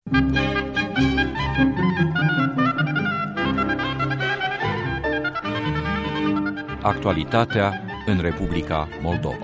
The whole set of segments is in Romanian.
Actualitatea în Republica Moldova.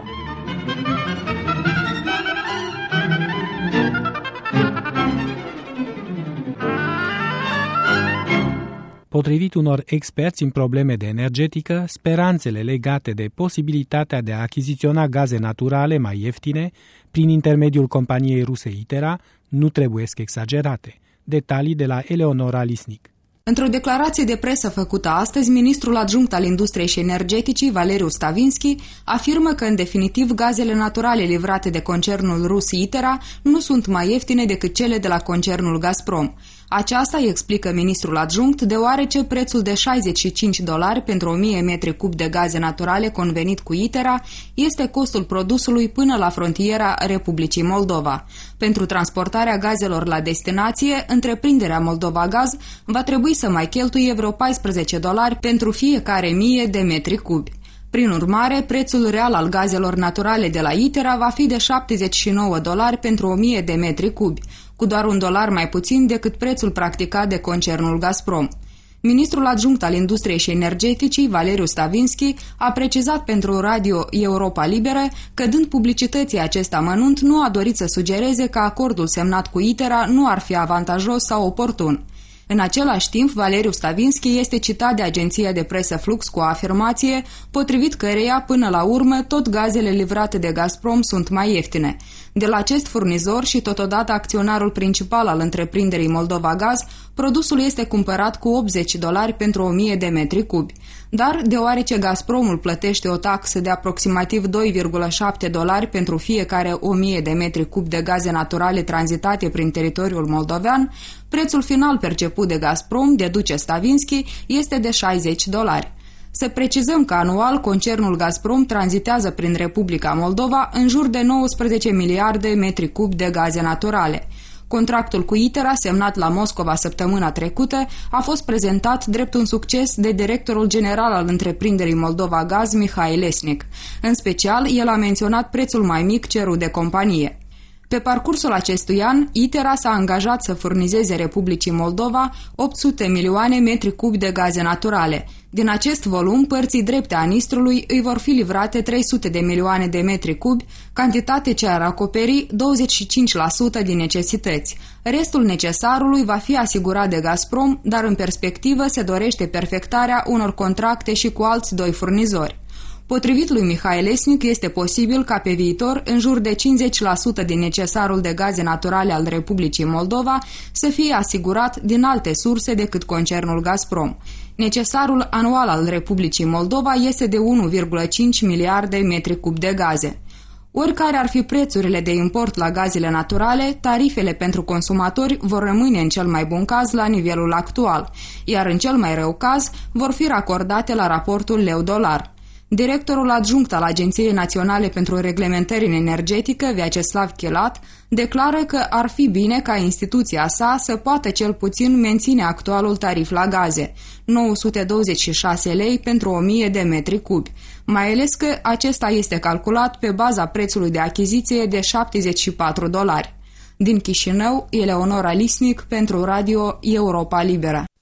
Potrivit unor experți în probleme de energetică, speranțele legate de posibilitatea de a achiziționa gaze naturale mai ieftine prin intermediul companiei ruse Itera nu trebuiesc exagerate. Detalii de la Eleonora Lisnic. Într-o declarație de presă făcută astăzi, ministrul adjunct al Industriei și Energeticii, Valeriu Stavinski, afirmă că, în definitiv, gazele naturale livrate de concernul rus Itera nu sunt mai ieftine decât cele de la concernul Gazprom. Aceasta îi explică ministrul adjunct, deoarece prețul de $65 pentru 1000 metri cub de gaze naturale convenit cu Itera este costul produsului până la frontiera Republicii Moldova. Pentru transportarea gazelor la destinație, întreprinderea Moldova Gaz va trebui să mai cheltuie vreo $14 pentru fiecare 1000 de metri cubi. Prin urmare, prețul real al gazelor naturale de la Itera va fi de $79 pentru 1000 de metri cubi, cu doar $1 mai puțin decât prețul practicat de concernul Gazprom. Ministrul adjunct al Industriei și Energeticii, Valeriu Stavinski, a precizat pentru Radio Europa Liberă că, dând publicității acest amănunt, nu a dorit să sugereze că acordul semnat cu Itera nu ar fi avantajos sau oportun. În același timp, Valeriu Stavinski este citat de agenția de presă Flux cu o afirmație potrivit căreia, până la urmă, tot gazele livrate de Gazprom sunt mai ieftine. De la acest furnizor și totodată acționarul principal al întreprinderii Moldova Gaz, produsul este cumpărat cu $80 pentru 1000 de metri cubi. Dar, deoarece Gazpromul plătește o taxă de aproximativ $2,7 pentru fiecare 1000 de metri cubi de gaze naturale tranzitate prin teritoriul moldovean, prețul final perceput de Gazprom, deduce Stavinski, este de $60. Să precizăm că anual concernul Gazprom tranzitează prin Republica Moldova în jur de 19 miliarde metri cubi de gaze naturale. Contractul cu Itera, semnat la Moscova săptămâna trecută, a fost prezentat drept un succes de directorul general al întreprinderii Moldova Gaz, Mihai Lesnic. În special, el a menționat prețul mai mic cerut de companie. Pe parcursul acestui an, Itera s-a angajat să furnizeze Republicii Moldova 800 milioane metri cubi de gaze naturale. Din acest volum, părții drepte a Nistrului îi vor fi livrate 300 de milioane de metri cubi, cantitate ce ar acoperi 25% din necesități. Restul necesarului va fi asigurat de Gazprom, dar în perspectivă se dorește perfectarea unor contracte și cu alți 2 furnizori. Potrivit lui Mihai Lesnic, este posibil ca pe viitor, în jur de 50% din necesarul de gaze naturale al Republicii Moldova să fie asigurat din alte surse decât concernul Gazprom. Necesarul anual al Republicii Moldova este de 1,5 miliarde metri cub de gaze. Oricare ar fi prețurile de import la gazele naturale, tarifele pentru consumatori vor rămâne în cel mai bun caz la nivelul actual, iar în cel mai rău caz vor fi racordate la raportul leu-dolar. Directorul adjunct al Agenției Naționale pentru Reglementări în Energetică, Vyacheslav Chelat, declară că ar fi bine ca instituția sa să poată cel puțin menține actualul tarif la gaze, 926 lei pentru 1000 de metri cubi, mai ales că acesta este calculat pe baza prețului de achiziție de $74. Din Chișinău, Eleonora Lisnic pentru Radio Europa Liberă.